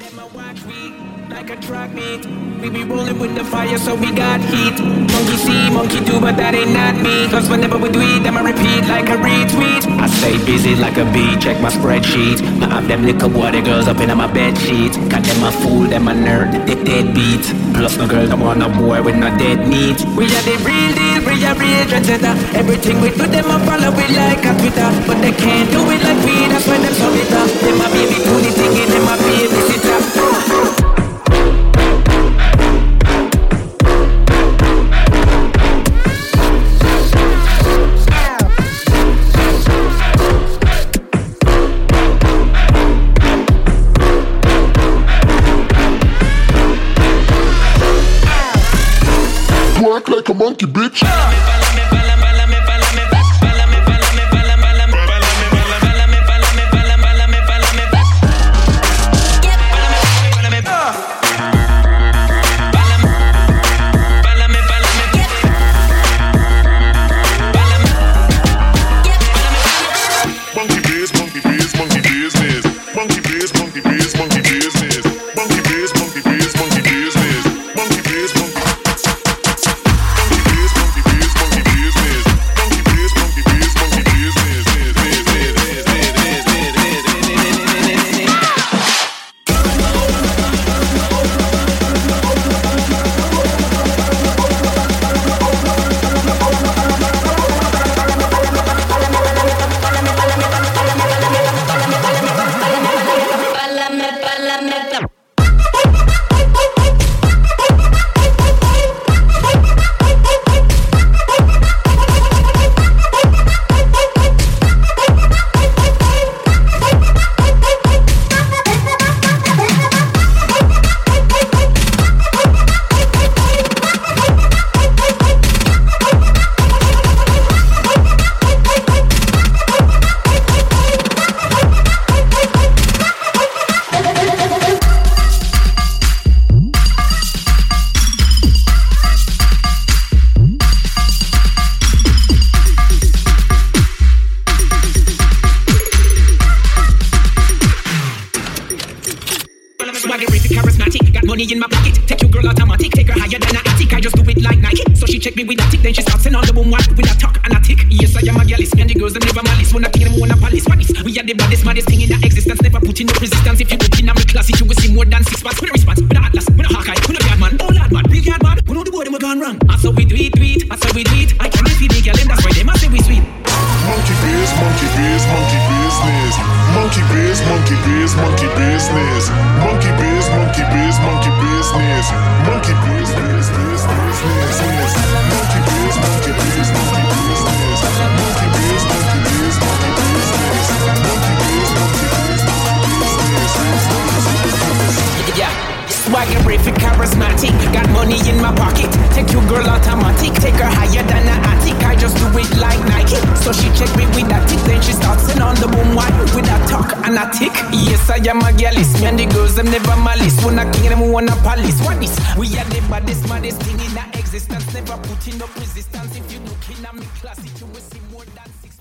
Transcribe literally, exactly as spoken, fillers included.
Them a watch we like a track meet. We be rolling with the fire, so we got heat. Monkey see, monkey do, but that ain't not me. Cause whenever we do it, them I repeat like a retweet. I stay busy like a bee, check my spreadsheet. I have them liquor water girls up in my bed sheet. Got them a fool, them a nerd, they deadbeat. Plus no girl, come on a boy with no dead meat. We are the real deal, we are real trendsetter. Everything we do, them a follow we like a Twitter. But they can't do it like we, that's why them so bitter. Them a baby pony thinking, them a baby sitter. Work like a monkey, bitch. In my pocket, take your girl automatic, take her higher than a attic. I just do it like Nike. So she check me with a tick, then she starts on the boom one with a talk and a tick. Yes, I am a gallus, and the girls them never malice. When I think them want a palace, what is? We are the baddest, maddest thing in the existence. Never put in no resistance. If you look in my class, you will see more than six spots. With a response, with a atlas, with a Hawkeye, with a bad man, oh lad man, big yard man. We know the boy them gone wrong. I saw we do it, do it, I saw we do it. I can't feed the girl, and that's why them I say we sweet. Monkey biz, monkey biz, monkey business. Monkey biz, monkey biz, monkey business. Monkey biz, monkey biz, monkey business. Monkey biz, biz, biz, business. Monkey biz, monkey biz, monkey business. Monkey biz, monkey biz, monkey business. Monkey biz, monkey biz, monkey business. Yeah. Swaggerific, charismatic, got money in my pocket. Take your girl automatic, take her higher than an attic. I just do it like Nike. So she check me with that tick, then she starts in on the boom one with a talk and a tick. Yes, I am a gallus, me and the girls them never malice. When I king them wanna police. What is? We are the baddest, maddest thing in the existence. Never put in up resistance. If you look in at me class, you will see more than six.